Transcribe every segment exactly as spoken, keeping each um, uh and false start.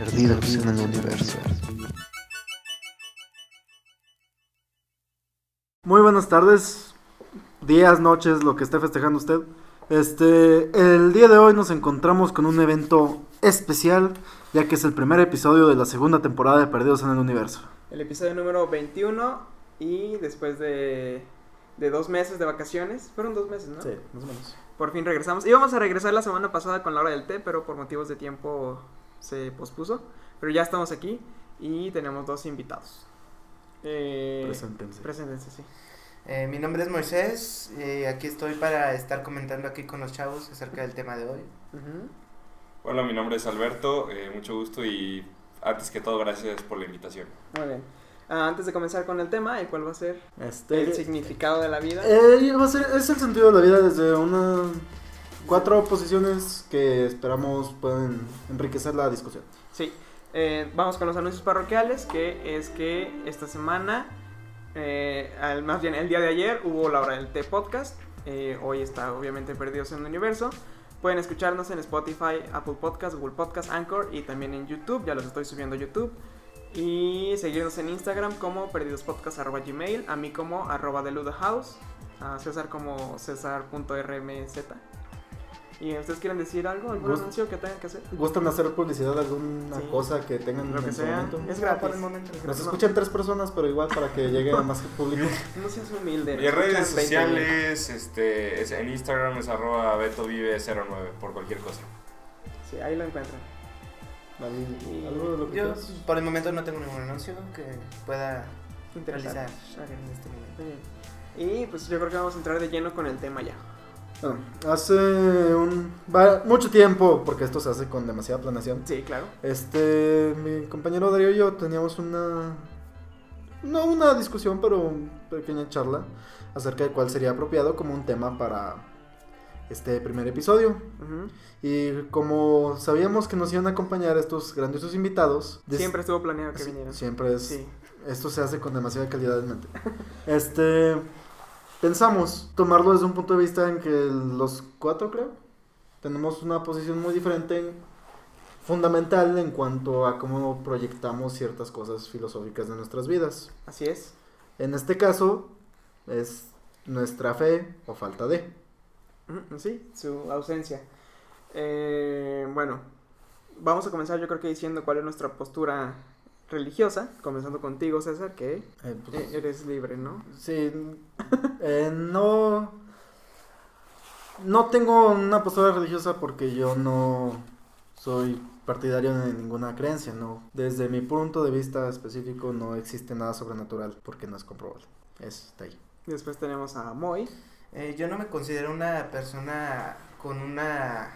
Perdidos en el universo. Muy buenas tardes, días, noches, lo que esté festejando usted. Este, el día de hoy nos encontramos con un evento especial, ya que es el primer episodio de la segunda temporada de Perdidos en el Universo. El episodio número veintiuno y después de, de dos meses de vacaciones, fueron dos meses, ¿no? Sí, más o menos. Por fin regresamos. Íbamos a regresar la semana pasada con la hora del té, pero por motivos de tiempo se pospuso. Pero ya estamos aquí y tenemos dos invitados. Eh, Preséntense. Preséntense, sí. Eh, mi nombre es Moisés y aquí estoy para estar comentando aquí con los chavos acerca del tema de hoy. Uh-huh. Hola, mi nombre es Alberto, eh, mucho gusto y antes que todo gracias por la invitación. Muy bien. Ah, antes de comenzar con el tema, ¿el cuál va a ser? Este, El significado de la vida. Eh, va a ser, es el sentido de la vida desde una cuatro posiciones que esperamos pueden enriquecer la discusión. Sí. Eh, vamos con los anuncios parroquiales, que es que esta semana, eh, al, más bien el día de ayer, hubo la hora del té podcast. Eh, hoy está obviamente Perdidos en el Universo. Pueden escucharnos en Spotify, Apple Podcast, Google Podcast, Anchor y también en YouTube. Ya los estoy subiendo a YouTube. Y seguirnos en Instagram como perdidospodcast arroba gmail, a mí como arroba deludahouse, a César como cesar.rmz. ¿Y ustedes quieren decir algo? ¿Algún Gust- anuncio que tengan que hacer? ¿Gustan hacer publicidad de alguna Sí. cosa que tengan Lo que en su sea. momento? Es No, gratis. por el momento. Nos No. escuchan tres personas, pero igual para que llegue a más público. No seas humilde. Mis redes escuchan veinte mil. sociales, este, es, en Instagram es arroba betovive cero nueve por cualquier cosa. Sí, ahí lo encuentran. ¿Algo, algo de lo que Yo quieras? por el momento no tengo ningún anuncio que pueda Interesante. realizar Ok. en este momento. Muy bien. Y pues yo creo que vamos a entrar de lleno con el tema ya. Bueno, hace un va- mucho tiempo, porque esto se hace con demasiada planeación. Sí, claro. Este, mi compañero Darío y yo teníamos una, no una discusión, pero una pequeña charla acerca de cuál sería apropiado como un tema para este primer episodio. Uh-huh. Y como sabíamos que nos iban a acompañar estos grandiosos invitados, des- Siempre estuvo planeado que sí, vinieran. siempre es, Sí. esto se hace con demasiada calidad en mente. Este, pensamos tomarlo desde un punto de vista en que los cuatro, creo, tenemos una posición muy diferente, fundamental en cuanto a cómo proyectamos ciertas cosas filosóficas de nuestras vidas. Así es. En este caso, es nuestra fe o falta de. Ujú, sí, su ausencia. Eh, bueno, vamos a comenzar yo creo que diciendo cuál es nuestra postura religiosa, comenzando contigo, César, que Eh, pues, eh, eres libre, ¿no? sí, eh, no, no tengo una postura religiosa porque yo no soy partidario de ninguna creencia, no. Desde mi punto de vista específico no existe nada sobrenatural porque no es comprobable. Es de ahí. Después tenemos a Moy. Eh, yo no me considero una persona con una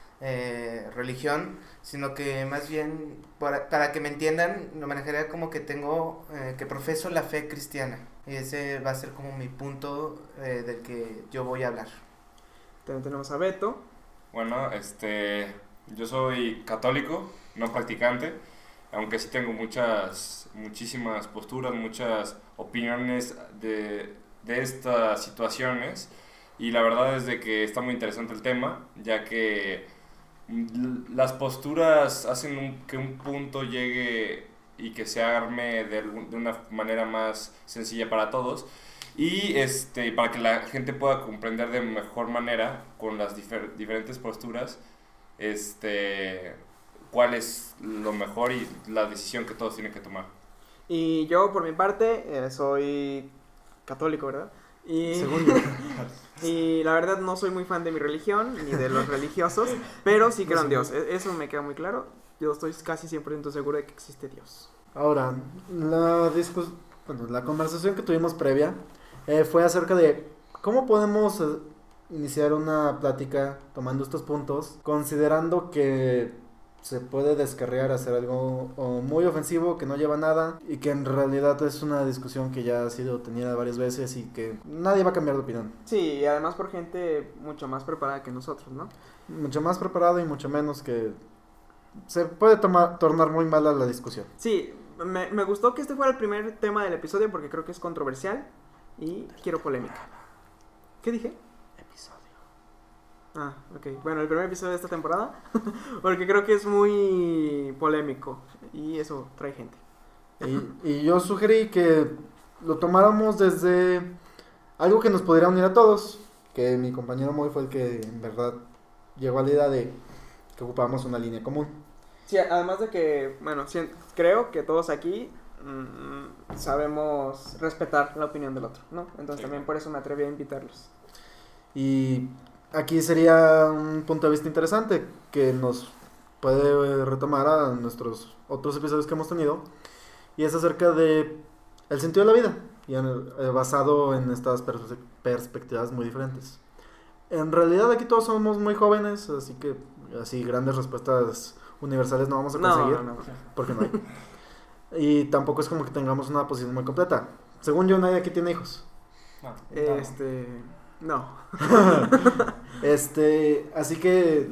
eh, religión, sino que más bien, para, para que me entiendan, lo manejaría como que tengo, eh, que profeso la fe cristiana. Y ese va a ser como mi punto eh, del que yo voy a hablar. También tenemos a Beto. Bueno, este, yo soy católico, no practicante, aunque sí tengo muchas, muchísimas posturas, muchas opiniones de, de estas situaciones. Y la verdad es de que está muy interesante el tema, ya que las posturas hacen un, que un punto llegue y que se arme de, algún, de una manera más sencilla para todos y este, para que la gente pueda comprender de mejor manera con las difer, diferentes posturas este, cuál es lo mejor y la decisión que todos tienen que tomar. Y yo, por mi parte, eh, soy católico, ¿verdad? Y, Según yo. y la verdad no soy muy fan de mi religión, ni de los religiosos, pero sí creo en Dios. E- Eso me queda muy claro. Yo estoy casi cien por ciento seguro de que existe Dios. Ahora, la discus bueno, la conversación que tuvimos previa eh, fue acerca de cómo podemos eh, iniciar una plática tomando estos puntos, considerando que se puede descarriar a hacer algo o muy ofensivo que no lleva a nada y que en realidad es una discusión que ya ha sido tenida varias veces y que nadie va a cambiar de opinión. Sí, y además por gente mucho más preparada que nosotros, ¿no? Mucho más preparado y mucho menos que se puede tomar, tornar muy mala la discusión. Sí, me, me gustó que este fuera el primer tema del episodio porque creo que es controversial y quiero polémica. ¿Qué dije? Episodio. Ah, ok. Bueno, el primer episodio de esta temporada, porque creo que es muy polémico y eso trae gente. Y, y yo sugerí que lo tomáramos desde algo que nos pudiera unir a todos, que mi compañero Moy fue el que en verdad llegó a la idea de que ocupábamos una línea común. Sí, además de que, bueno, sí, creo que todos aquí mmm, sabemos respetar la opinión del otro, ¿no? Entonces Sí. también por eso me atreví a invitarlos. Y aquí sería un punto de vista interesante que nos puede retomar a nuestros otros episodios que hemos tenido, y es acerca de el sentido de la vida, y en el- eh, basado en estas pers- perspectivas muy diferentes. En realidad aquí todos somos muy jóvenes, así que así grandes respuestas universales no vamos a No, conseguir, no, no. porque no hay. Y tampoco es como que tengamos una posición muy completa. Según yo, nadie aquí tiene hijos. No, Este, no. Este, así que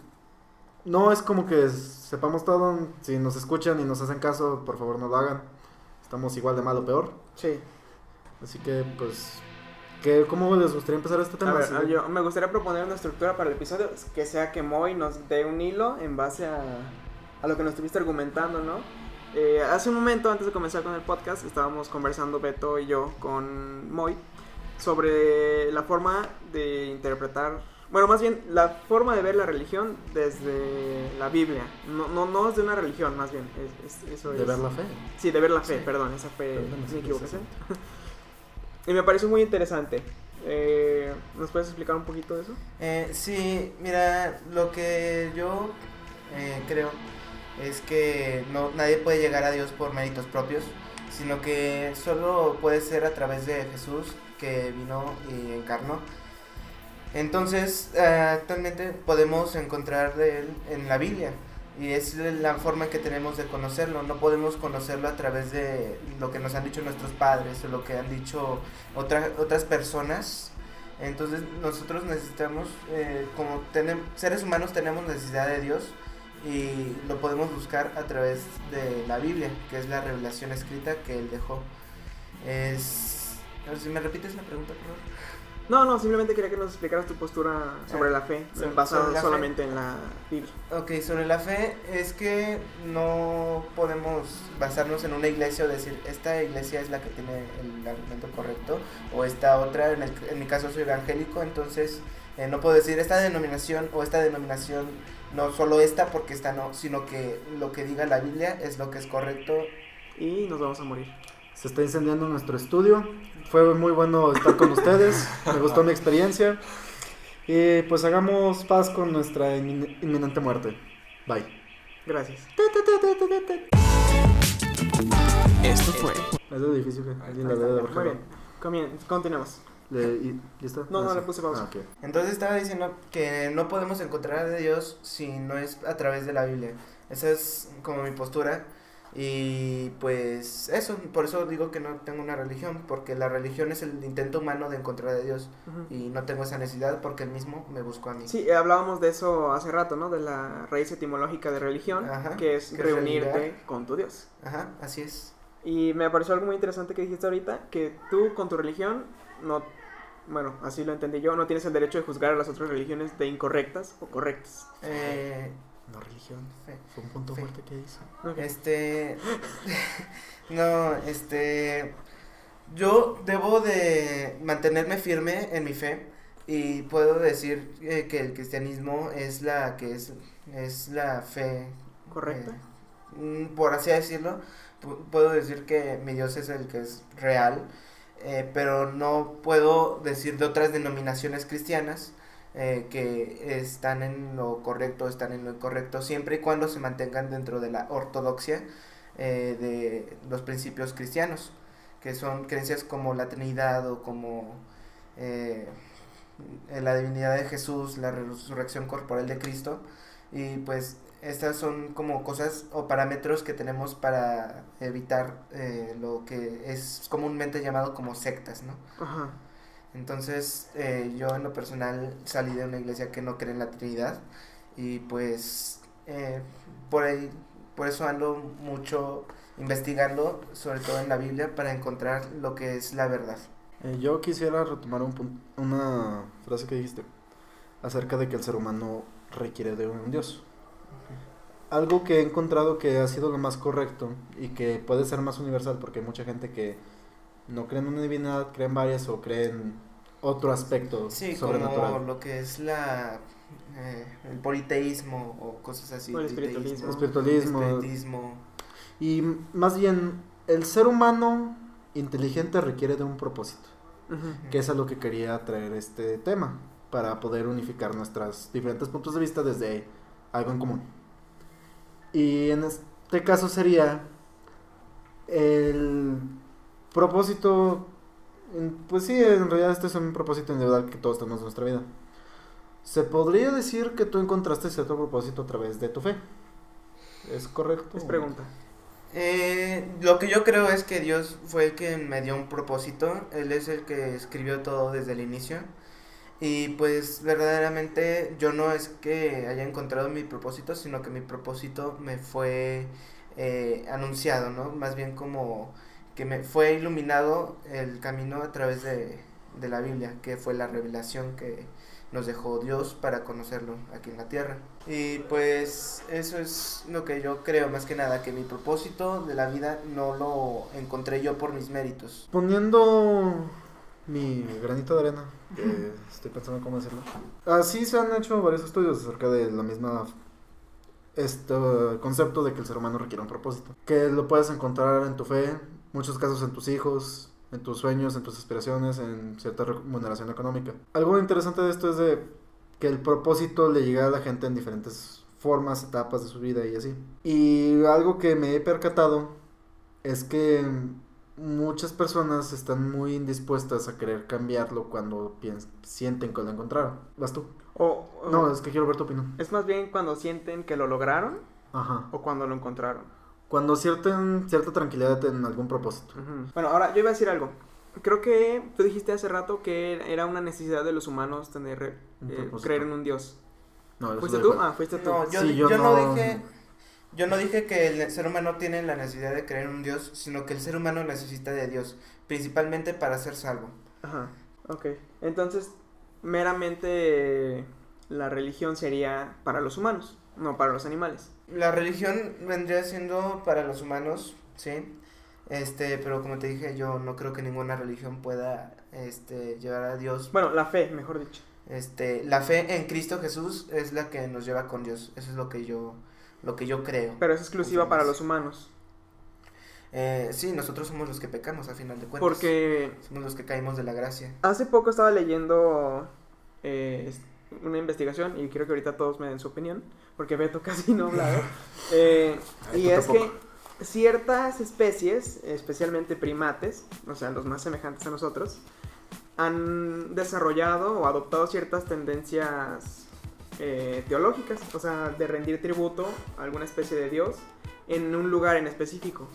no es como que sepamos todo. Si nos escuchan y nos hacen caso, por favor no lo hagan. Estamos igual de mal o peor. Sí. Así que, pues, ¿qué, ¿cómo les gustaría empezar este tema? A ver, Sí. yo me gustaría proponer una estructura para el episodio que sea que Moy nos dé un hilo en base a, a lo que nos estuviste argumentando, ¿no? Eh, hace un momento, antes de comenzar con el podcast, estábamos conversando Beto y yo con Moy sobre la forma de interpretar, bueno, más bien la forma de ver la religión desde la Biblia. No, no, no es de una religión, más bien. Es, es- eso De es. ver la fe. Sí, de ver la fe, Sí. perdón, esa fue Perdón, mi sí, equivocación. sí, Y me pareció muy interesante. Eh, ¿Nos puedes explicar un poquito de eso? Eh, sí, mira, lo que yo eh, creo es que no, nadie puede llegar a Dios por méritos propios, sino que solo puede ser a través de Jesús, que vino y encarnó. Entonces, eh, actualmente podemos encontrar de él en la Biblia, y es la forma que tenemos de conocerlo. No podemos conocerlo a través de lo que nos han dicho nuestros padres o lo que han dicho otra, otras personas. Entonces nosotros necesitamos, eh, como tenem- seres humanos tenemos necesidad de Dios, y lo podemos buscar a través de la Biblia, que es la revelación escrita que él dejó. Es... a ver, si me repites la pregunta, por favor. No, no, simplemente quería que nos explicaras tu postura sobre la fe, sobre- basada sobre la fe. solamente en la Biblia. Ok, sobre la fe es que no podemos basarnos en una iglesia o decir esta iglesia es la que tiene el argumento correcto, o esta otra, en, el, en mi caso soy evangélico, entonces eh, no puedo decir esta denominación o esta denominación, no solo esta porque esta no, sino que lo que diga la Biblia es lo que es correcto. Y nos vamos a morir. Se está incendiando nuestro estudio. Fue muy bueno estar con ustedes. Me gustó mi experiencia. Y pues hagamos paz con nuestra inmin- inminente muerte. Bye. Gracias. Esto fue Es de difícil que alguien la debe de haber Muy bien. Comien- continuemos. Le- y- ¿Listo? No, no, Ah, le sí. puse pausa. Ah, ok. Entonces estaba diciendo que no podemos encontrar a Dios si no es a través de la Biblia. Esa es como mi postura. Y pues eso, por eso digo que no tengo una religión, porque la religión es el intento humano de encontrar a Dios, Ujú. y no tengo esa necesidad porque él mismo me buscó a mí. Sí, eh, hablábamos de eso hace rato, ¿no? De la raíz etimológica de religión, Ajá, que es que es reunirte realidad. con tu Dios. Ajá, así es. Y me pareció algo muy interesante que dijiste ahorita, que tú con tu religión no, bueno, así lo entendí yo, no tienes el derecho de juzgar a las otras religiones de incorrectas o correctas. Eh, No religión. fe. Fue un punto Fe. fuerte que hizo. Ok. Este, no, este, yo debo de mantenerme firme en mi fe, y puedo decir eh, que el cristianismo es la que es, es la fe ¿Correcta? eh, mm, por así decirlo. Pu- puedo decir que mi Dios es el que es real, eh, pero no puedo decir de otras denominaciones cristianas eh, que están en lo correcto, están en lo incorrecto, siempre y cuando se mantengan dentro de la ortodoxia eh, de los principios cristianos, que son creencias como la Trinidad o como eh, la divinidad de Jesús, la resurrección corporal de Cristo. Y pues estas son como cosas o parámetros que tenemos para evitar eh, lo que es comúnmente llamado como sectas, ¿no? Ajá. Entonces eh, yo en lo personal salí de una iglesia que no cree en la Trinidad, y pues eh, por ahí, por eso ando mucho investigando, sobre todo en la Biblia, para encontrar lo que es la verdad. Eh, yo quisiera retomar un pun- una frase que dijiste. acerca de que el ser humano requiere de un Dios. Algo que he encontrado que ha sido lo más correcto y que puede ser más universal, porque hay mucha gente que no cree en una divinidad, cree en varias o cree en otro aspecto Sí, sobrenatural. como lo que es la eh, el politeísmo o cosas así. O el triteísmo, espiritualismo. Espiritualismo. espiritismo. Y más bien, el ser humano inteligente requiere de un propósito, Ujú. que es a lo que quería traer este tema, para poder unificar nuestros diferentes puntos de vista desde algo en común. Y en este caso sería el propósito, en- pues sí, en realidad este es un propósito individual que todos tenemos en nuestra vida. Se podría decir que tú encontraste cierto propósito a través de tu fe. ¿Es correcto? Es pregunta. Eh, lo que yo creo es que Dios fue el que me dio un propósito. Él es el que escribió todo desde el inicio. Y pues verdaderamente yo no es que haya encontrado mi propósito, sino que mi propósito me fue eh, anunciado, ¿no? Más bien como que me fue iluminado el camino a través de, de la Biblia, que fue la revelación que nos dejó Dios para conocerlo aquí en la tierra. Y pues eso es lo que yo creo más que nada, que mi propósito de la vida no lo encontré yo por mis méritos. Poniendo mi granito de arena, que estoy pensando cómo decirlo. Así se han hecho varios estudios acerca de la misma este concepto de que el ser humano requiere un propósito, que lo puedes encontrar en tu fe, muchos casos en tus hijos, en tus sueños, en tus aspiraciones, en cierta remuneración económica. Algo interesante de esto es de que el propósito le llega a la gente en diferentes formas, etapas de su vida y así. Y algo que me he percatado es que muchas personas están muy indispuestas a querer cambiarlo cuando piens- sienten que lo encontraron. ¿Vas tú? O, o- No, es que quiero ver tu opinión. es más bien cuando sienten que lo lograron Ajá. o cuando lo encontraron. Cuando sienten cierta tranquilidad en algún propósito. Ujú. Bueno, ahora yo iba a decir algo. Creo que tú dijiste hace rato que era una necesidad de los humanos tener Un eh, propósito. creer en un Dios. No, eso ¿Fuiste lo tú? dijo él. Ah, fuiste tú. No, yo, Sí, di- yo yo no no- dije yo no dije que el ser humano tiene la necesidad de creer en un Dios, sino que el ser humano necesita de Dios, principalmente para ser salvo. Ajá, ok. Entonces, meramente la religión sería para los humanos, no para los animales. La religión vendría siendo para los humanos, sí. Este, pero como te dije, yo no creo que ninguna religión pueda este llevar a Dios. Bueno, la fe, mejor dicho. Este, la fe en Cristo Jesús es la que nos lleva con Dios. Eso es lo que yo lo que yo creo. Pero es exclusiva para los humanos. Eh, sí, nosotros somos los que pecamos a final de cuentas. Porque Somos los que caímos de la gracia. hace poco estaba leyendo eh, es- una investigación y creo que ahorita todos me den su opinión, porque Beto casi no ha hablado. Eh, Ay, y tú es tampoco. que ciertas especies, especialmente primates, o sea, los más semejantes a nosotros, han desarrollado o adoptado ciertas tendencias eh, teológicas, o sea, de rendir tributo a alguna especie de dios en un lugar en específico.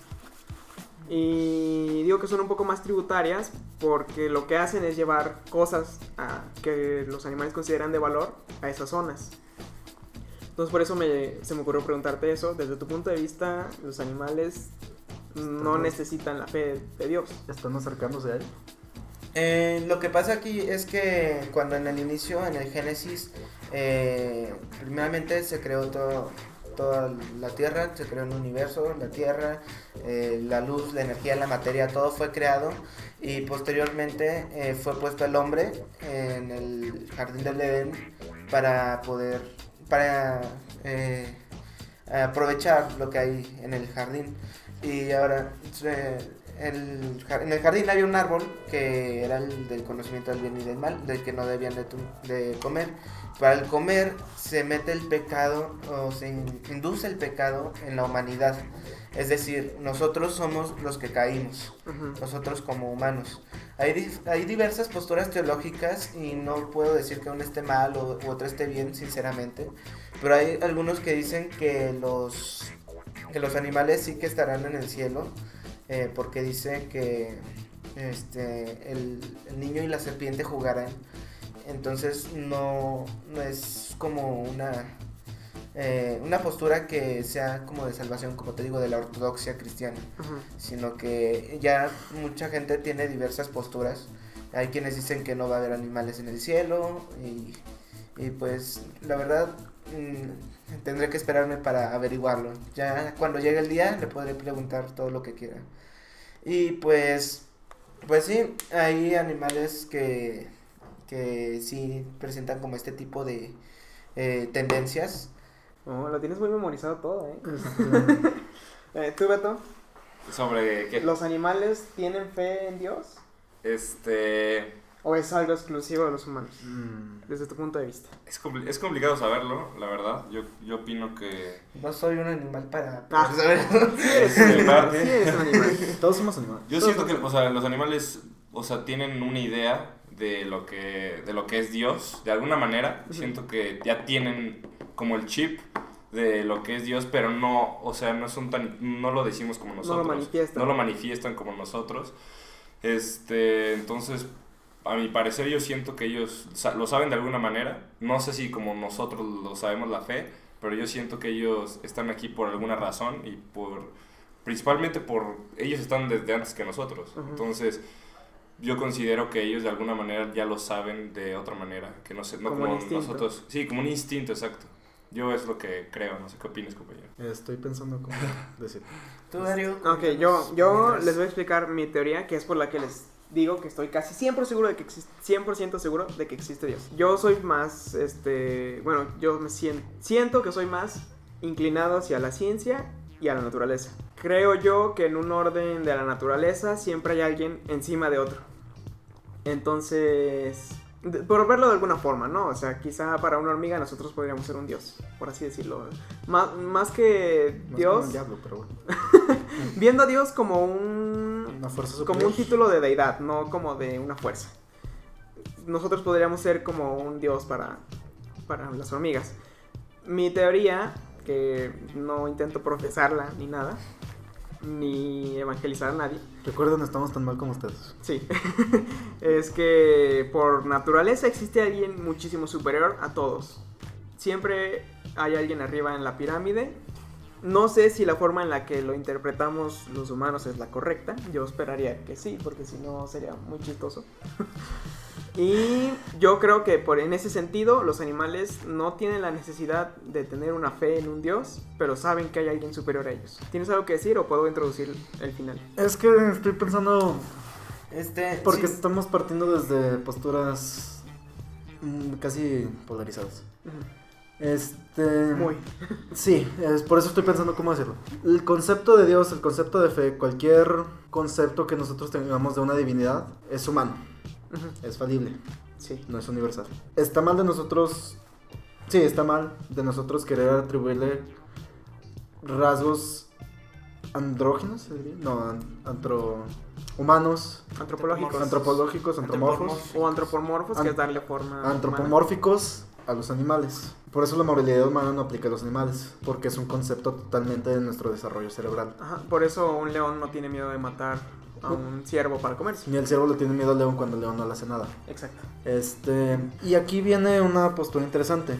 Y digo que son un poco más tributarias porque lo que hacen es llevar cosas a- que los animales consideran de valor a esas zonas. Entonces por eso me, se me ocurrió preguntarte eso. Desde tu punto de vista, los animales no Estamos- necesitan la fe de Dios. ¿Están acercándose a él? Eh, lo que pasa aquí es que cuando en el inicio, en el Génesis, eh, primeramente se creó todo, toda la tierra, se creó el universo, la tierra, eh, la luz, la energía, la materia, todo fue creado y posteriormente eh, fue puesto el hombre en el jardín del Edén para poder, para eh, aprovechar lo que hay en el jardín. Y ahora, eh, el, jar- en el jardín había un árbol que era el del conocimiento del bien y del mal, del que no debían de, tu- de comer. Para el comer se mete el pecado o se in- induce el pecado en la humanidad. Es decir, nosotros somos los que caímos, Ujú. nosotros como humanos. Hay, dif- hay diversas posturas teológicas y no puedo decir que una esté mal o u otra esté bien, sinceramente. Pero hay algunos que dicen que los, que los animales sí que estarán en el cielo. Eh, porque dice que este el, el niño y la serpiente jugarán. Entonces no, no es como una eh, una postura que sea como de salvación, como te digo, de la ortodoxia cristiana, Ujú. sino que ya mucha gente tiene diversas posturas. Hay quienes dicen que no va a haber animales en el cielo y, Y pues la verdad mmm, tendré que esperarme para averiguarlo. Ya cuando llegue el día le podré preguntar todo lo que quiera. Y pues, pues sí, hay animales que, que sí presentan como este tipo de eh, tendencias. Oh, lo tienes muy memorizado todo, ¿eh? Este, eh ¿Tú, Beto? ¿Sobre qué? ¿Los animales tienen fe en Dios? Este... ¿O es algo exclusivo de los humanos? mm, Desde tu punto de vista. Es, compli- es complicado saberlo, la verdad. Yo, yo opino que... No soy un animal para Ah. saber. Sí eres un Sí, animal, parte. sí eres un animal. todos somos animales. Yo Todos siento que, somos- o sea, los animales, o sea, tienen una idea de lo que, de lo que es Dios, de alguna manera. Ujú. Siento que ya tienen como el chip de lo que es Dios, pero no, o sea, no son tan, no lo decimos como No lo nosotros. manifiestan. No lo manifiestan como nosotros. Este, entonces, a mi parecer, yo siento que ellos sa- lo saben de alguna manera. No sé si como nosotros lo sabemos la fe, pero yo siento que ellos están aquí por alguna razón y por, principalmente por, ellos están desde antes que nosotros. Ujú. Entonces, yo considero que ellos de alguna manera ya lo saben de otra manera, que no sé, no Como como, un instinto. nosotros. Sí, como un instinto, exacto. Yo es lo que creo, no sé qué opinas, compañero. Estoy pensando cómo decir. ¿Tú, Dario? Ok, yo, yo Mientras- les voy a explicar mi teoría, que es por la que les digo que estoy casi cien por ciento seguro de que existe, cien por ciento seguro de que existe Dios. Yo soy más, este, bueno, yo me siento, siento que soy más inclinado hacia la ciencia y a la naturaleza. Creo yo que en un orden de la naturaleza siempre hay alguien encima de otro. Entonces, de- por verlo de alguna forma, ¿no? O sea, quizá para una hormiga nosotros podríamos ser un dios, por así decirlo. Más, más que Más como Dios, el diablo, pero bueno. viendo a Dios como un Una fuerza como superior. un título de deidad, no como de una fuerza. Nosotros podríamos ser como un dios para, para las hormigas. Mi teoría, que no intento profesarla ni nada, ni evangelizar a nadie, Recuerden, estamos tan mal como ustedes. sí, es que por naturaleza existe alguien muchísimo superior a todos. Siempre hay alguien arriba en la pirámide. No sé si la forma en la que lo interpretamos los humanos es la correcta. Yo esperaría que sí, porque si no sería muy chistoso. Y yo creo que por en ese sentido los animales no tienen la necesidad de tener una fe en un dios, pero saben que hay alguien superior a ellos. ¿Tienes algo que decir o puedo introducir el final? Es que estoy pensando, Este, porque sí, estamos partiendo desde posturas mm, casi polarizadas. Este... Muy. Sí, es por eso estoy pensando cómo decirlo. El concepto de Dios, el concepto de fe, cualquier concepto que nosotros tengamos de una divinidad es humano, Ujú. es falible, Sí. no es universal. Está mal de nosotros, sí, está mal de nosotros querer atribuirle rasgos andróginos, ¿se diría? No, an- antro... humanos, Antropológicos. antropológicos, antropomorfos, O antropomorfos, que An- es darle forma humana. antropomórficos a los animales. Por eso la moralidad humana no aplica a los animales, porque es un concepto totalmente de nuestro desarrollo cerebral. Ajá, por eso un león no tiene miedo de matar a un ciervo para comerse. Ni el ciervo le tiene miedo al león cuando el león no le hace nada. Exacto. Este, y aquí viene una postura interesante.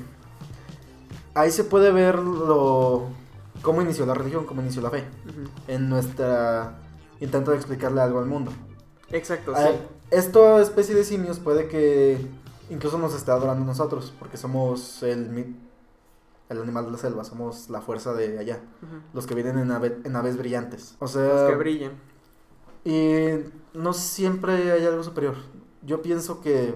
Ahí se puede ver lo, cómo inició la religión, cómo inició la fe, Ujú. en nuestra intento de explicarle algo al mundo. Exacto, Ah, sí. Esta especie de simios puede que incluso nos esté adorando a nosotros, porque somos el, mi- el animal de la selva, somos la fuerza de allá, Ujú. los que vienen en, ave- en aves brillantes. O sea, Los que brillan. y no siempre hay algo superior. Yo pienso que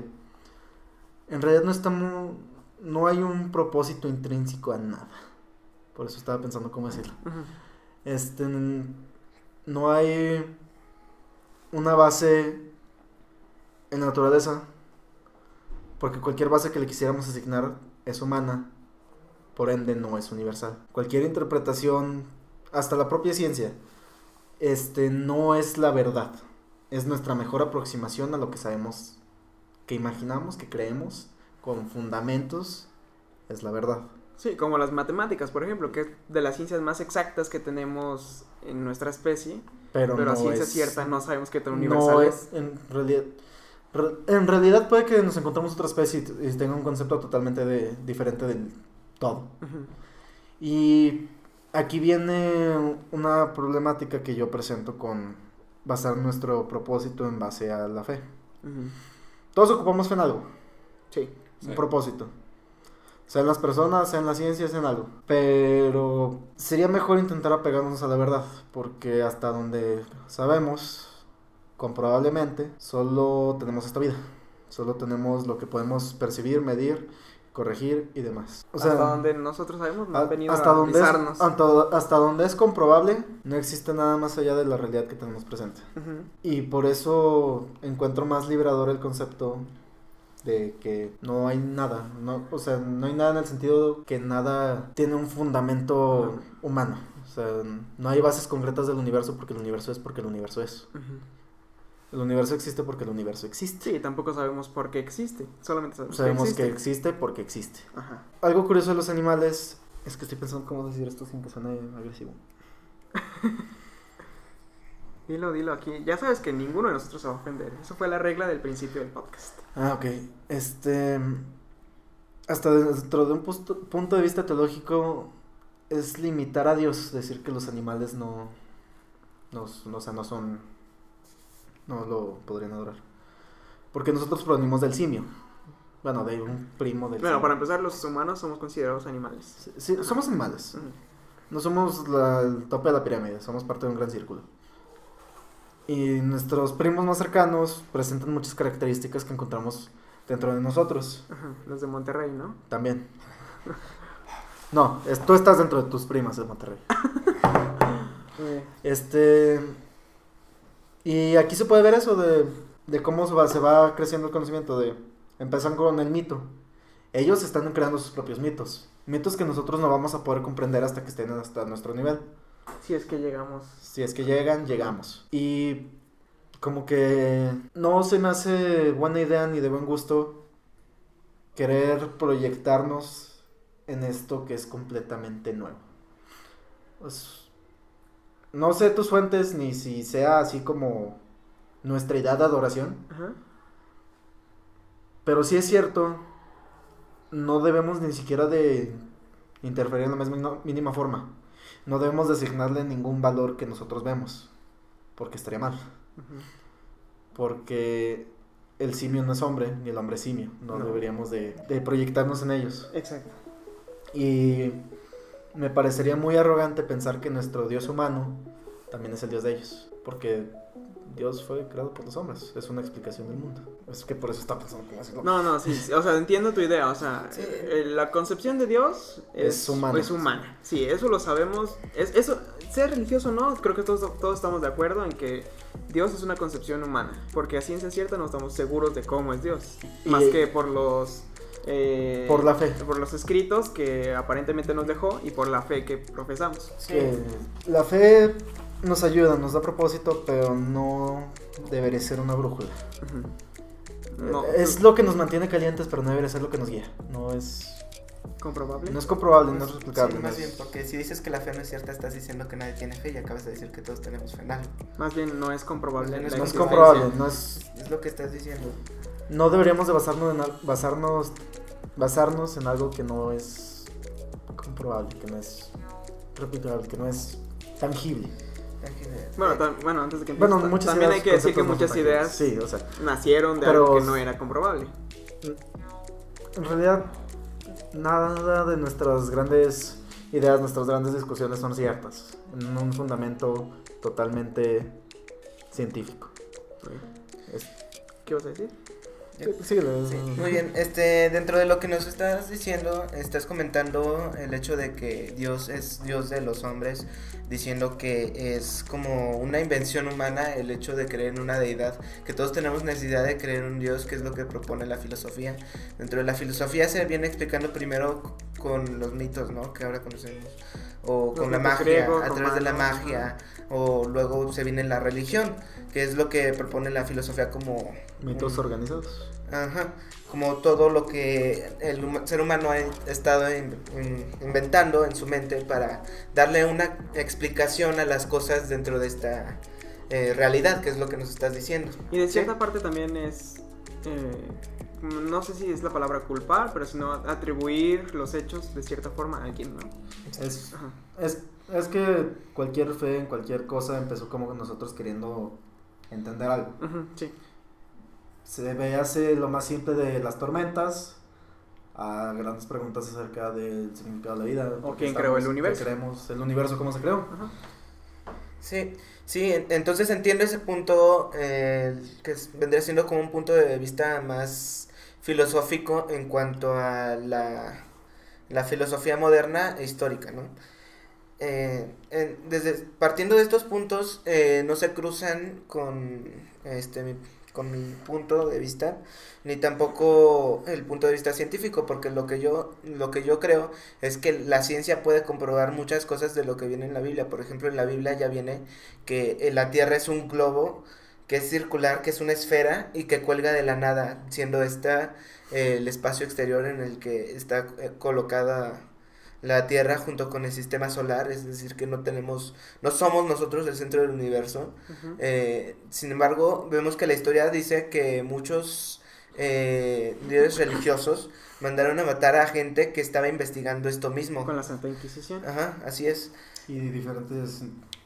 en realidad no estamos, no hay un propósito intrínseco a nada. Por eso estaba pensando cómo decirlo. Ujú. Este, n- no hay una base en la naturaleza, porque cualquier base que le quisiéramos asignar es humana, por ende no es universal. Cualquier interpretación, hasta la propia ciencia, este, no es la verdad. Es nuestra mejor aproximación a lo que sabemos, que imaginamos, que creemos, con fundamentos, es la verdad. Sí, como las matemáticas, por ejemplo, que es de las ciencias más exactas que tenemos en nuestra especie, Pero, pero, no a ciencia es, cierta no sabemos qué tan universal no es. es, en realidad, re- en realidad puede que nos encontremos otra especie y, t- y tenga un concepto totalmente de, diferente del todo. Ujú. Y aquí viene una problemática que yo presento con basar nuestro propósito en base a la fe. Ujú. Todos ocupamos fe en algo, Sí. un Sí. propósito. Sea en las personas, sea en la ciencia, sea en algo. Pero sería mejor intentar apegarnos a la verdad, porque hasta donde sabemos, comprobablemente, solo tenemos esta vida. Solo tenemos lo que podemos percibir, medir, corregir y demás. O sea, hasta donde nosotros sabemos, no a- han venido hasta a donde es, avisarnos. hasta, hasta donde es comprobable, no existe nada más allá de la realidad que tenemos presente. Ujú. Y por eso encuentro más liberador el concepto de que no hay nada, no, o sea, no hay nada en el sentido que nada tiene un fundamento humano. O sea, no hay bases concretas del universo porque el universo es porque el universo es. Ujú. El universo existe porque el universo existe. Sí, tampoco sabemos por qué existe, solamente sabemos, Sabemos que que existe. existe porque existe. Ajá. Algo curioso de los animales es que estoy pensando cómo decir esto sin que suene agresivo. Dilo, dilo aquí. Ya sabes que ninguno de nosotros se va a ofender. Eso fue la regla del principio del podcast. Ah, ok. Este. Hasta dentro de un pusto- punto de vista teológico, es limitar a Dios decir que los animales no. No, no, o sea, no son. No lo podrían adorar. Porque nosotros provenimos del simio. Bueno, de un primo del Bueno, simio. para empezar, los humanos somos considerados animales. Sí, sí, somos animales. Ujú. No somos la- el tope de la pirámide, somos parte de un gran círculo. Y nuestros primos más cercanos presentan muchas características que encontramos dentro de nosotros Ajá. Los de Monterrey, ¿no? también. No, es- tú estás dentro de tus primas de Monterrey. Eh, Este. Y aquí se puede ver eso de, de cómo se va, se va creciendo el conocimiento. De empiezan con el mito. Ellos están creando sus propios mitos. Mitos que nosotros no vamos a poder comprender hasta que estén hasta nuestro nivel. si es que llegamos. Si es que llegan, llegamos. Y como que no se me hace buena idea ni de buen gusto querer proyectarnos en esto que es completamente nuevo. Pues, no sé tus fuentes ni si sea así como nuestra idea de adoración, Ajá. pero sí es cierto, no debemos ni siquiera de interferir en la más mínima- mínima forma. No debemos designarle ningún valor que nosotros vemos, porque estaría mal. Ujú. Porque el simio no es hombre, ni el hombre es simio. No, No. deberíamos de, de proyectarnos en ellos. Exacto. Y me parecería muy arrogante pensar que nuestro Dios humano también es el Dios de ellos. Porque Dios fue creado por los hombres. Es una explicación del mundo. Es que por eso está pensando como así. No, no, sí, sí, o sea, entiendo tu idea, o sea, Sí. eh, la concepción de Dios es, Es humana. es humana. Sí, eso lo sabemos. Es, eso, sea religioso o no, creo que todos, todos estamos de acuerdo en que Dios es una concepción humana, porque a ciencia cierta no estamos seguros de cómo es Dios, Y- más que por los... eh, Por la fe. Por los escritos que aparentemente nos dejó y por la fe que profesamos. Sí. Que la fe nos ayuda, nos da propósito, pero no debería ser una brújula. Ujú. No, Es lo que nos mantiene calientes, pero no debería ser lo que nos guía. No es, comprobable. no es comprobable, no es explicable. Sí, no más es- bien, porque si dices que la fe no es cierta, estás diciendo que nadie tiene fe y acabas de decir que todos tenemos fe en algo. Más bien no es comprobable. No es la No es existencia. comprobable, no es... Es lo que estás diciendo. No deberíamos de basarnos en, al- basarnos, basarnos en algo que no es comprobable, que no es replicable, que no es tangible. Bueno, tam- bueno, antes de que Bueno, empieces, muchas también ideas, hay que decir que conceptos no son muchas ideas tangibles. Sí, o sea, nacieron de Pero- algo que no era comprobable. en realidad nada de nuestras grandes ideas, nuestras grandes discusiones son ciertas, en un fundamento totalmente científico. Es- ¿Qué vas a decir? sí, lo- Sí, muy bien. Este, dentro de lo que nos estás diciendo, estás comentando el hecho de que Dios es Dios de los hombres, diciendo que es como una invención humana el hecho de creer en una deidad, que todos tenemos necesidad de creer en un Dios, que es lo que propone la filosofía. Dentro de la filosofía se viene explicando primero con los mitos, ¿no? Que ahora conocemos, o Los con la mitos magia, griegos, a través de la romanos, magia, o luego se viene la religión, que es lo que propone la filosofía como mitos un- organizados. Ajá, como todo lo que el huma- ser humano ha estado in- in- inventando en su mente para darle una explicación a las cosas dentro de esta eh, realidad, que es lo que nos estás diciendo. Y de ¿Sí? cierta parte también es, eh, no sé si es la palabra culpar, pero sino atribuir los hechos de cierta forma a alguien, ¿no? Es, Ajá. es, es que cualquier fe en cualquier cosa empezó como nosotros queriendo entender algo. Ujú, sí. Se ve hace lo más simple de las tormentas, a grandes preguntas acerca del significado de la vida. O por qué quién estamos, creó el qué universo. creemos, el universo cómo se creó. Ajá. Sí, sí, en- entonces entiendo ese punto, eh, que es- vendría siendo como un punto de vista más filosófico en cuanto a la, la filosofía moderna e histórica, ¿no? Eh, en- desde, partiendo de estos puntos, eh, no se cruzan con, este, mi, con mi punto de vista, ni tampoco el punto de vista científico, porque lo que yo, lo que yo creo es que la ciencia puede comprobar muchas cosas de lo que viene en la Biblia. Por ejemplo, en la Biblia ya viene que eh, la Tierra es un globo, que es circular, que es una esfera y que cuelga de la nada, siendo esta eh, el espacio exterior en el que está eh, colocada la Tierra junto con el sistema solar, es decir, que no tenemos, no somos nosotros el centro del universo. Ujú. Eh, sin embargo, vemos que la historia dice que muchos eh, líderes religiosos mandaron a matar a gente que estaba investigando esto mismo. Con la Santa Inquisición. Ajá, así es. Y diferentes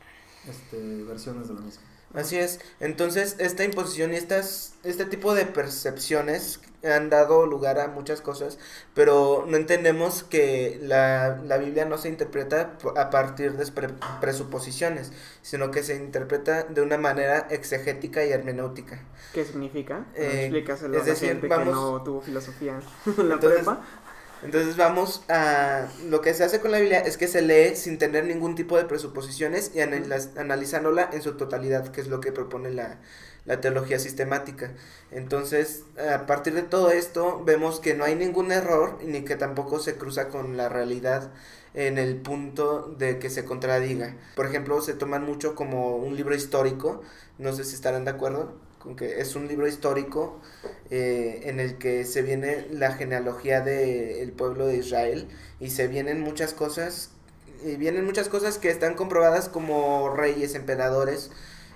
este, versiones de lo mismo. Así es. Entonces, esta imposición y estas, este tipo de percepciones han dado lugar a muchas cosas, pero no entendemos que la, la Biblia no se interpreta p- a partir de pre- presuposiciones, sino que se interpreta de una manera exegética y hermenéutica. ¿Qué significa? Eh, Explícaselo es a la decir, gente vamos- que no tuvo filosofía en la Entonces, prepa. Entonces vamos a... Lo que se hace con la Biblia es que se lee sin tener ningún tipo de presuposiciones y analiz- analizándola en su totalidad, que es lo que propone la, la teología sistemática. Entonces, a partir de todo esto, vemos que no hay ningún error ni que tampoco se cruza con la realidad en el punto de que se contradiga. Por ejemplo, se toman mucho como un libro histórico, no sé si estarán de acuerdo, con que es un libro histórico eh, en el que se viene la genealogía del pueblo de Israel y se vienen muchas cosas y vienen muchas cosas que están comprobadas como reyes, emperadores,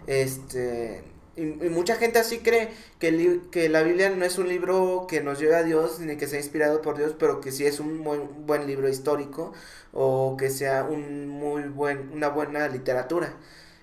este y, y mucha gente así cree que, el, li- que la Biblia no es un libro que nos lleve a Dios ni que sea inspirado por Dios, pero que sí es un buen, buen libro histórico o que sea un muy buen una buena literatura.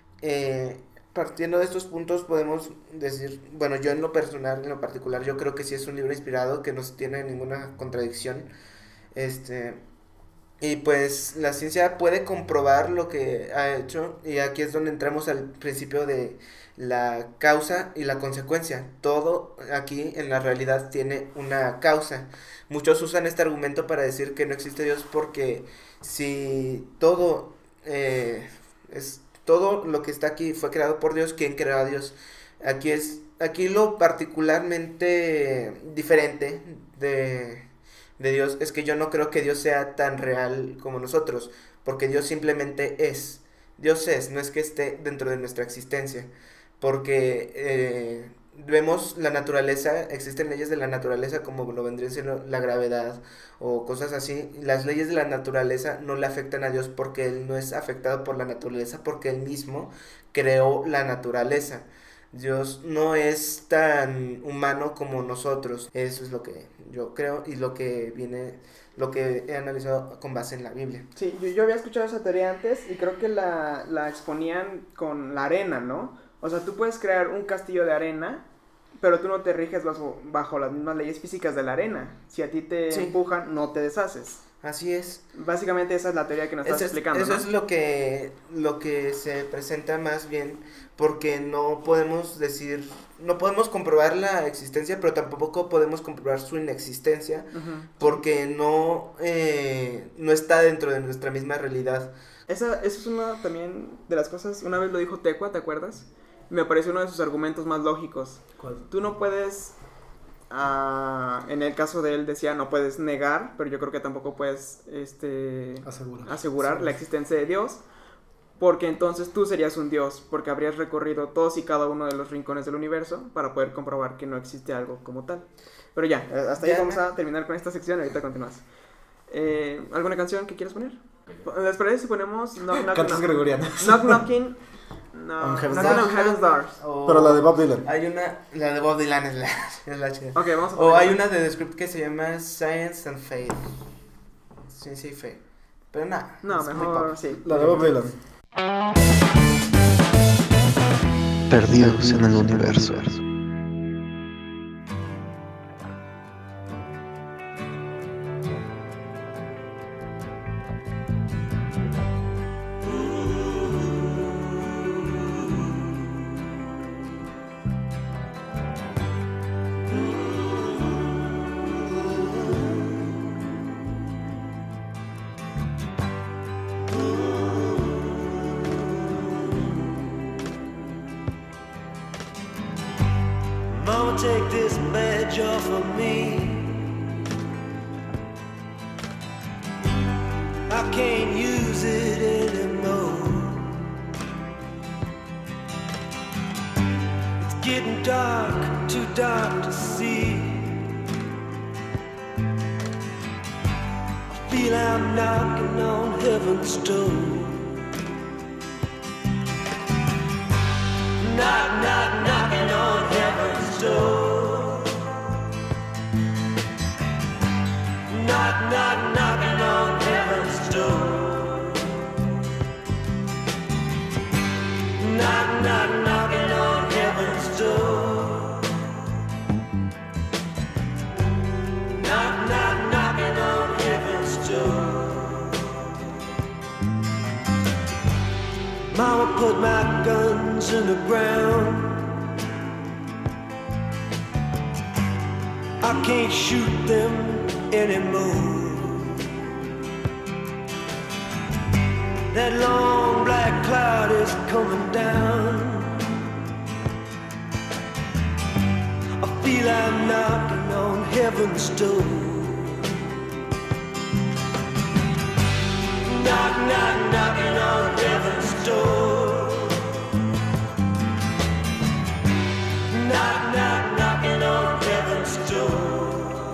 Eh, Partiendo de estos puntos podemos decir, bueno, yo en lo personal, en lo particular, yo creo que sí es un libro inspirado, que no tiene ninguna contradicción, este, y pues la ciencia puede comprobar lo que ha hecho, y aquí es donde entramos al principio de la causa y la consecuencia. Todo aquí en la realidad tiene una causa. Muchos usan este argumento para decir que no existe Dios porque si todo eh, es todo lo que está aquí fue creado por Dios, ¿quién creó a Dios? Aquí es, aquí lo particularmente diferente de, de Dios es que yo no creo que Dios sea tan real como nosotros, porque Dios simplemente es. Dios es, no es que esté dentro de nuestra existencia, porque eh, vemos la naturaleza, existen leyes de la naturaleza como lo vendría siendo la gravedad o cosas así. Las leyes de la naturaleza no le afectan a Dios porque Él no es afectado por la naturaleza, porque Él mismo creó la naturaleza. Dios no es tan humano como nosotros. Eso es lo que yo creo y lo que viene, lo que he analizado con base en la Biblia. Sí, yo, yo había escuchado esa teoría antes y creo que la, la exponían con la arena, ¿no? O sea, tú puedes crear un castillo de arena, pero tú no te riges bajo, bajo las mismas leyes físicas de la arena. Si a ti te Sí. empujan, no te deshaces. Así es. Básicamente esa es la teoría que nos estás Eso es, explicando, eso ¿no? es lo que lo que se presenta más bien, porque no podemos decir, no podemos comprobar la existencia, pero tampoco podemos comprobar su inexistencia, Ujú. porque no eh, no está dentro de nuestra misma realidad. Esa, esa es una también de las cosas, una vez lo dijo Tecua, ¿te acuerdas? Me pareció uno de sus argumentos más lógicos. ¿Cuál? Tú no puedes, ah, en el caso de él decía, no puedes negar, pero yo creo que tampoco puedes este, Asegurar. asegurar Sí. la existencia de Dios, porque entonces tú serías un Dios, porque habrías recorrido todos y cada uno de los rincones del universo para poder comprobar que no existe algo como tal. Pero ya, eh, hasta ahí Ya, vamos ¿no? a terminar con esta sección y ahorita continúas. Eh, ¿Alguna canción que quieras poner? ¿Les parece si ponemos Knock Knock Cantos Knock? gregorianos. Knock Knocking no, On Heaven's Knocking Doors. on Heaven's Doors. O- Pero la de Bob Dylan. Hay una, la de Bob Dylan es la, es la chida. Ok, vamos a O poner hay una de The Script que se llama Science and Faith. Ciencia y fe. Pero nada. No, es muy mejor pop. sí. La de Bob Dylan. Perdidos en el universo. you're for me. I can't use it anymore. It's getting dark, too dark to see. I feel I'm knocking on heaven's door. Knock, knock, knocking on heaven's door. Knock, knock, knocking on heaven's door. Knock, knock, knocking on heaven's door. Knock, knock, knocking on heaven's door. Mama put my guns in the ground. I can't shoot them anymore. That long black cloud is coming down. I feel I'm knocking on heaven's door. Knock, knock, knocking on heaven's door. Knock, knock, knocking on heaven's door.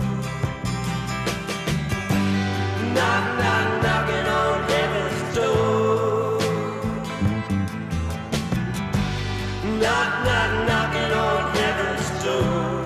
Knock, knock, knocking on heaven's door. Knock, knock, knocking on heaven's door.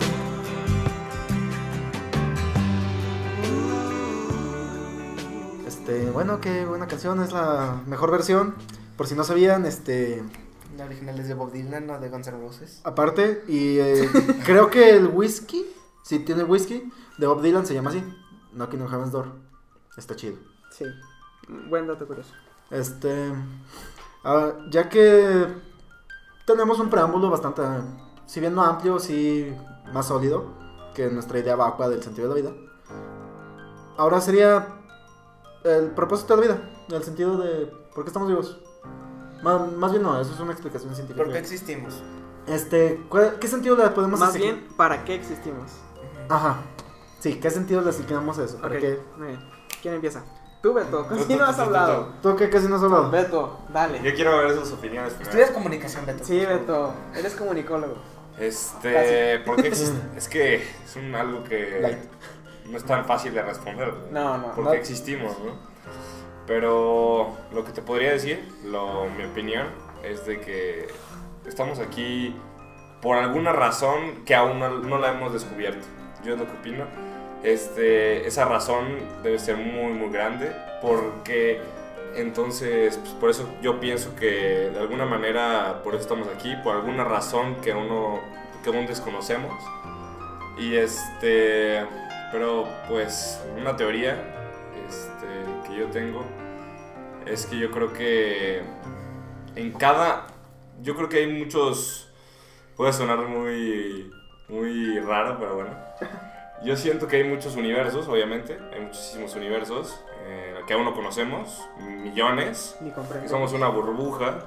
Este, bueno, qué buena canción, es la mejor versión. Por si no sabían, este, La original es de Bob Dylan, no de Guns N' Roses. aparte, y eh, creo que el whisky, si tiene whisky, de Bob Dylan se llama así, Knocking on Heaven's Door. Está chido. Sí, buen dato curioso. Este, ah, ya que tenemos un preámbulo bastante, si bien no amplio, sí más sólido que nuestra idea vacua del sentido de la vida. Ahora sería el propósito de la vida, el sentido de por qué estamos vivos. Más, más bien no, eso es una explicación científica. ¿Por qué existimos? Este, ¿cuál- ¿qué sentido le podemos Más asignar? bien, ¿para qué existimos? Ajá. Sí, ¿qué sentido le asignamos a eso? ¿Para Ok, qué? muy bien. ¿Quién empieza? Tú, Beto, casi Tú, no tú, has tú, tú, hablado. ¿Tú qué casi no has hablado? Beto, dale. Yo quiero ver sus opiniones primero. Estudias comunicación, Beto. Sí, Beto, eres comunicólogo. Este, ¿por qué existe? Es que es un algo que Light. no es tan fácil de responder. No, no, ¿Por no. qué existimos, no? Pero lo que te podría decir, lo, mi opinión, es de que estamos aquí por alguna razón que aún no, no la hemos descubierto. Yo es lo que opino. Este, esa razón debe ser muy, muy grande, porque entonces, pues, por eso yo pienso que de alguna manera, por eso estamos aquí, por alguna razón que uno, que aún desconocemos. Y este, pero pues una teoría este, que yo tengo es que yo creo que en cada, yo creo que hay muchos, puede sonar muy, muy raro, pero bueno. Yo siento que hay muchos universos, obviamente, hay muchísimos universos eh, que aún no conocemos, millones, Ni que comprendo. somos una burbuja.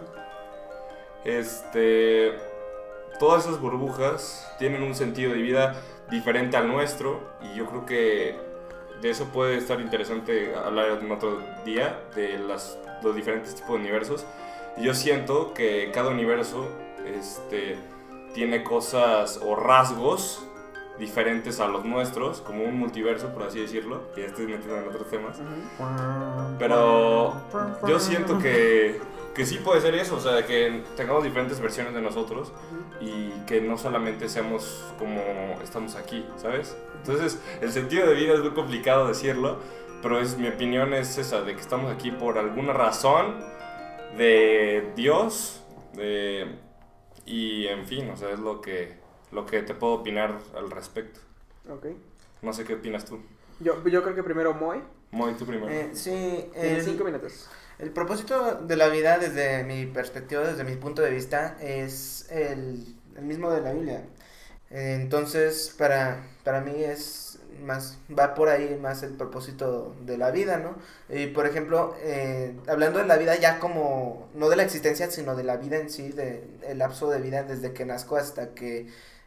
Este, todas esas burbujas tienen un sentido de vida diferente al nuestro, y yo creo que de eso puede estar interesante hablar en otro día, de las, los diferentes tipos de universos. Y yo siento que cada universo este, tiene cosas o rasgos diferentes a los nuestros, como un multiverso, por así decirlo, y ya estoy metiendo en otros temas. Ujú. Pero yo siento que, que sí puede ser eso, o sea, que tengamos diferentes versiones de nosotros y que no solamente seamos como estamos aquí, ¿sabes? Entonces, el sentido de vida es muy complicado decirlo, pero es, mi opinión es esa, de que estamos aquí por alguna razón de Dios, de, y en fin, o sea, es lo que, lo que te puedo opinar al respecto. Ok. No sé qué opinas tú. Yo, yo creo que primero Moy. Moy, tú primero. Eh, sí, En el, cinco minutos. el propósito de la vida, desde mi perspectiva, desde mi punto de vista, es el, el mismo de la Biblia. Eh, entonces, para, para mí es más, va por ahí más el propósito de la vida, ¿no? Y por ejemplo, eh, hablando de la vida ya como, no de la existencia, sino de la vida en sí, de el lapso de vida desde que nazco hasta que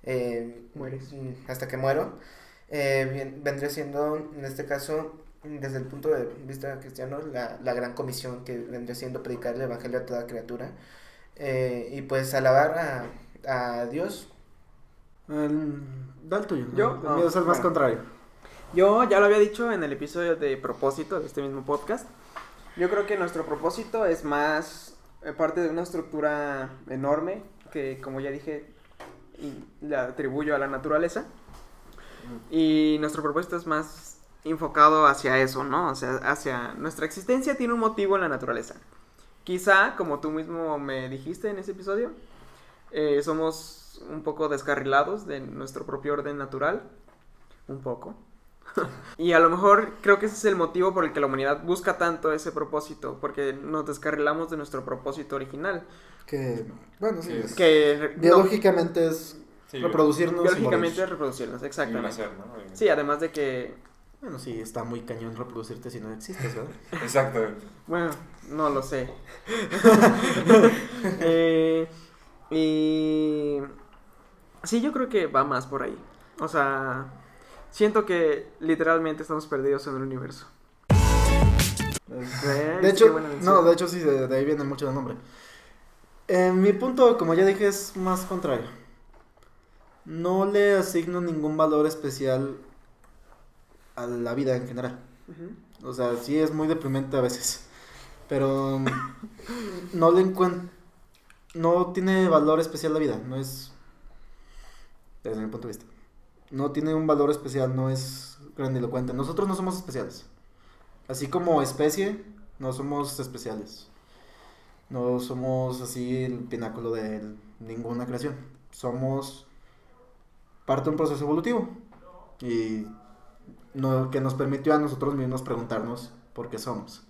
eh, Mueres. hasta que muero, eh, bien, vendría siendo, en este caso, desde el punto de vista cristiano, la, la gran comisión que vendría siendo predicar el evangelio a toda criatura, eh, y pues alabar a, a Dios. El, da el tuyo. ¿Yo? El mío es el más Bueno. contrario. Yo ya lo había dicho en el episodio de propósito de este mismo podcast. Yo creo que nuestro propósito es más eh, parte de una estructura enorme que, como ya dije, y le atribuyo a la naturaleza. Y nuestro propósito es más enfocado hacia eso, ¿no? O sea, hacia nuestra existencia tiene un motivo en la naturaleza. Quizá, como tú mismo me dijiste en ese episodio, eh, somos un poco descarrilados de nuestro propio orden natural. Un poco. Y a lo mejor creo que ese es el motivo por el que la humanidad busca tanto ese propósito, porque nos descarrilamos de nuestro propósito original. Que, bueno, sí. Sí, es- Que biológicamente es Sí, reproducirnos. no, y biológicamente morir. es reproducirnos, y exactamente. nacer, ¿no? Obviamente. Sí, además de que, Bueno, sí, está muy cañón reproducirte si no existes, ¿verdad? Exactamente. bueno, no lo sé. eh, y sí, yo creo que va más por ahí. O sea, siento que literalmente estamos perdidos en el universo. Es- ¿Ves? De Qué hecho, buena mención. no, de hecho sí, de, de ahí viene mucho el nombre. Eh, mi punto, como ya dije, es más contrario. No le asigno ningún valor especial a la vida en general. Ujú. O sea, sí es muy deprimente a veces. Pero no le encuentro. No tiene valor especial la vida. No es. Desde mi punto de vista. No tiene un valor especial, no es grandilocuente. Nosotros no somos especiales. Así como especie, no somos especiales. No somos así el pináculo de ninguna creación. Somos parte de un proceso evolutivo. Y no, que nos permitió a nosotros mismos preguntarnos por qué somos.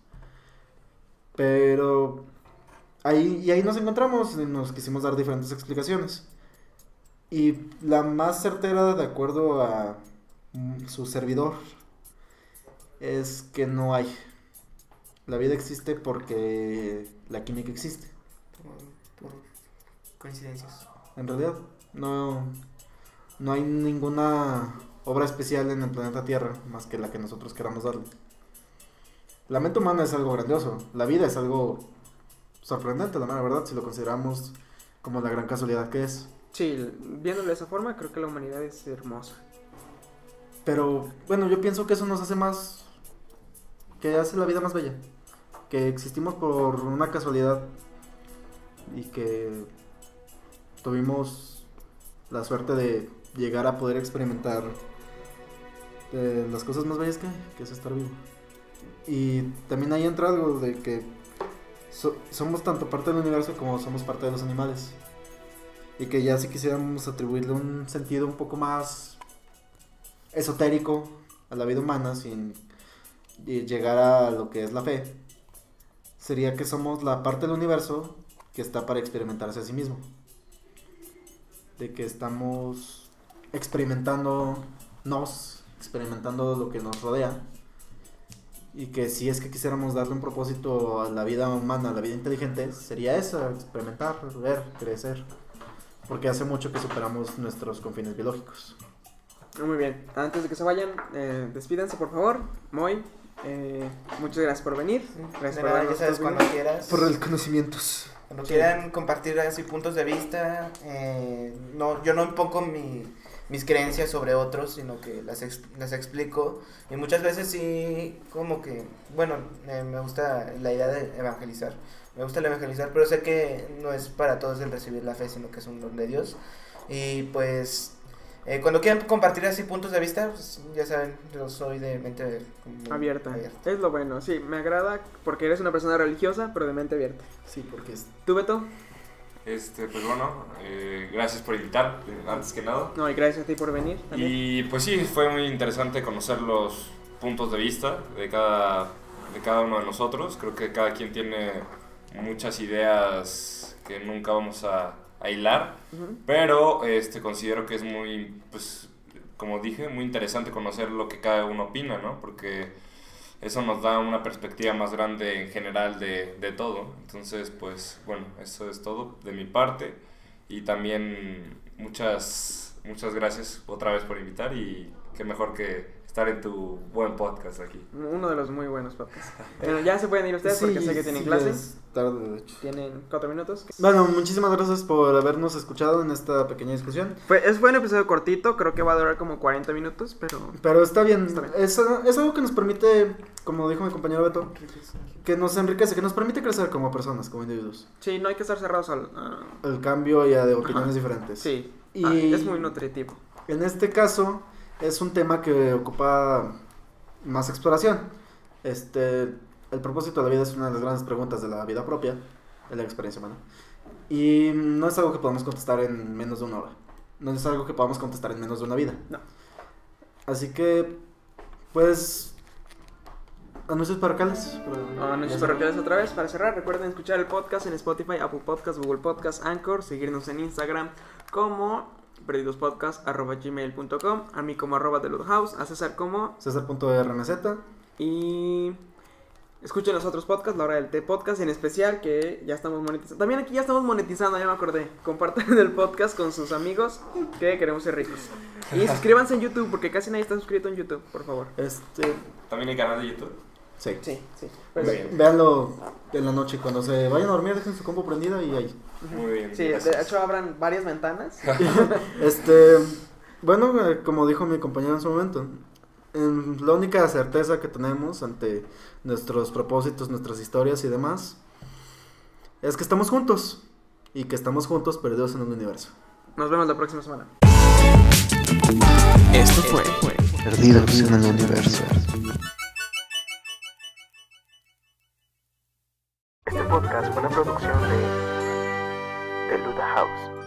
Pero ahí, y ahí nos encontramos y nos quisimos dar diferentes explicaciones. Y la más certera, de acuerdo a mm, su servidor, es que no hay. La vida existe porque la química existe. Por, por coincidencias. En realidad, no, no hay ninguna obra especial en el planeta Tierra más que la que nosotros queramos darle. La mente humana es algo grandioso. La vida es algo sorprendente, la mera verdad, si lo consideramos como la gran casualidad que es. Sí, viéndolo de esa forma, creo que la humanidad es hermosa. Pero, bueno, yo pienso que eso nos hace más... que hace la vida más bella. Que existimos por una casualidad y que tuvimos la suerte de llegar a poder experimentar de las cosas más bellas que hay, que es estar vivo. Y también ahí entra algo de que so- somos tanto parte del universo como somos parte de los animales. Y que ya si quisiéramos atribuirle un sentido un poco más esotérico a la vida humana sin y llegar a lo que es la fe, sería que somos la parte del universo que está para experimentarse a sí mismo. De que estamos experimentándonos, experimentando lo que nos rodea. Y que si es que quisiéramos darle un propósito a la vida humana, a la vida inteligente, sería eso, experimentar, ver, crecer. Porque hace mucho que superamos nuestros confines biológicos. Muy bien, antes de que se vayan, eh, despídanse por favor. Moy, eh, muchas gracias por venir. Gracias De por nada, darnos ya sabes, tus cuando minutos. quieras. Por el conocimientos. Cuando Sí. quieran compartir así puntos de vista, eh, no, yo no impongo mi, mis creencias sobre otros, sino que las, ex- las explico. Y muchas veces sí, como que, bueno, eh, me gusta la idea de evangelizar. Me gusta el evangelizar, pero sé que no es para todos el recibir la fe, sino que es un don de Dios. Y pues, eh, cuando quieran compartir así puntos de vista, pues ya saben, yo soy de mente muy Abierta. Es lo bueno, sí, me agrada porque eres una persona religiosa, pero de mente abierta. Sí, porque es... ¿Tú, Beto? Este, pues bueno, eh, gracias por invitar, eh, antes que nada. No, y gracias a ti por venir también. Y pues sí, fue muy interesante conocer los puntos de vista de cada, de cada uno de nosotros. Creo que cada quien tiene muchas ideas que nunca vamos a, a hilar, Ujú. pero este, considero que es muy, pues, como dije, muy interesante conocer lo que cada uno opina, ¿no? Porque eso nos da una perspectiva más grande en general de, de todo. Entonces, pues, bueno, eso es todo de mi parte. Y también muchas muchas gracias otra vez por invitar y qué mejor que estar en tu buen podcast aquí. Uno de los muy buenos podcasts. Bueno, ya se pueden ir ustedes Sí, porque sé que tienen sí, clases. es tarde, de hecho. Tienen cuatro minutos. Bueno, muchísimas gracias por habernos escuchado en esta pequeña discusión. Fue, es, fue un episodio cortito, creo que va a durar como cuarenta minutos, pero... Pero está bien, Está bien. Es, es algo que nos permite, como dijo mi compañero Beto, que nos enriquece, que nos permite crecer como personas, como individuos. Sí, no hay que estar cerrados al... ah, El cambio y a de opiniones Ajá. diferentes. sí, Y Ah, es muy nutritivo. en este caso es un tema que ocupa más exploración. Este, el propósito de la vida es una de las grandes preguntas de la vida propia, de la experiencia humana. Y no es algo que podamos contestar en menos de una hora. No es algo que podamos contestar en menos de una vida. No. Así que, pues, anuncios parroquiales. Ah, Anuncios parroquiales otra vez. Para cerrar, recuerden escuchar el podcast en Spotify, Apple Podcasts, Google Podcasts, Anchor. Seguirnos en Instagram como perdidospodcast arroba gmail punto com. A mí como arroba House. A César como. César.rmz. Y escuchen los otros podcasts, la hora del té podcast en especial, que ya estamos monetizando. También aquí ya estamos monetizando, ya me acordé. Compartan el podcast con sus amigos, que queremos ser ricos. Y suscríbanse en YouTube, porque casi nadie está suscrito en YouTube, por favor. Este, ¿También hay canal de YouTube? sí. Sí, sí. Muy Pues, bien. Véanlo en la noche. Cuando se vayan a dormir, dejen su compu prendida y ahí. Muy bien. sí, de gracias. hecho abran varias ventanas. Este, bueno, eh, como dijo mi compañero en su momento, em, la única certeza que tenemos ante nuestros propósitos, nuestras historias y demás, es que estamos juntos y que estamos juntos perdidos en un universo. Nos vemos la próxima semana. Esto fue Perdidos en el universo. Este podcast fue una producción de, de Luda House.